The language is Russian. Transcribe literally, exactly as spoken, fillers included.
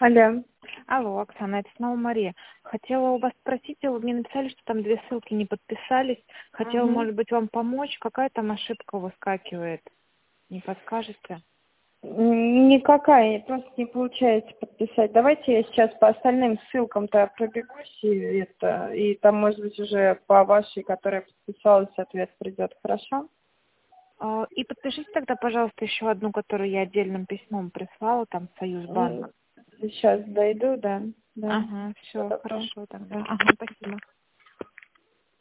Алло. Алло, Оксана, это снова Мария. Хотела у вас спросить, вы мне написали, что там две ссылки не подписались. Хотела, Мгм. может быть, вам помочь. Какая там ошибка выскакивает? Не подскажете? М, Никакая, просто не получается подписать. Давайте я сейчас по остальным ссылкам-то пробегусь, и, это, и там, может быть, уже по вашей, которая подписалась, ответ придет. Хорошо? А, И подпишите тогда, пожалуйста, еще одну, которую я отдельным письмом прислала, там, Союзбанк. М, Сейчас дойду, да. Да. Ага, Всё, все, добро. хорошо тогда. Ага, спасибо.